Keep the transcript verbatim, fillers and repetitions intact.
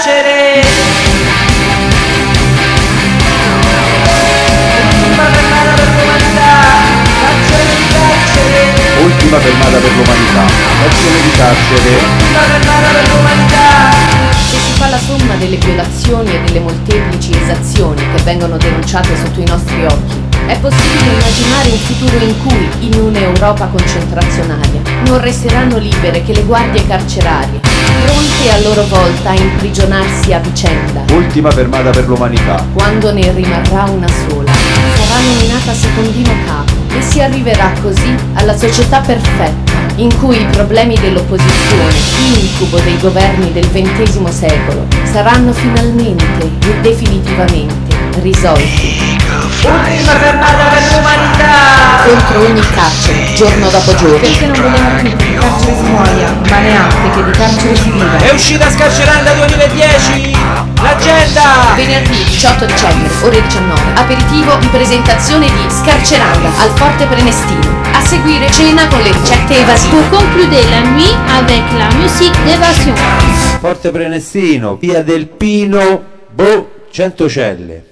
carcere. Ultima fermata per l'umanità, carcere di carcere. Ultima fermata per l'umanità, carcere di carcere. Ultima fermata per l'umanità. Se si fa la somma delle violazioni e delle molteplici esazioni che vengono denunciate sotto i nostri occhi, è possibile immaginare un futuro in cui, in un'Europa concentrazionaria, non resteranno libere che le guardie carcerarie, pronte a loro volta a imprigionarsi a vicenda. Ultima fermata per l'umanità. Quando ne rimarrà una sola, sarà nominata secondino capo e si arriverà così alla società perfetta, in cui i problemi dell'opposizione, incubo dei governi del ventesimo secolo, saranno finalmente e definitivamente risolti. Ultima fermata per l'umanità. Contro ogni carcere, giorno dopo giorno. Perché non vogliamo più che di carcere si muoia, ma neanche che di carcere si viva. È uscita Scarceranda duemiladieci, l'agenda! Venerdì diciotto dicembre, ore diciannove, aperitivo di presentazione di Scarceranda al Forte Prenestino. A seguire cena con le ricette evasive. Pour conclure la nuit avec la musique d'évasion. Forte Prenestino, via del Pino, boh, Centocelle.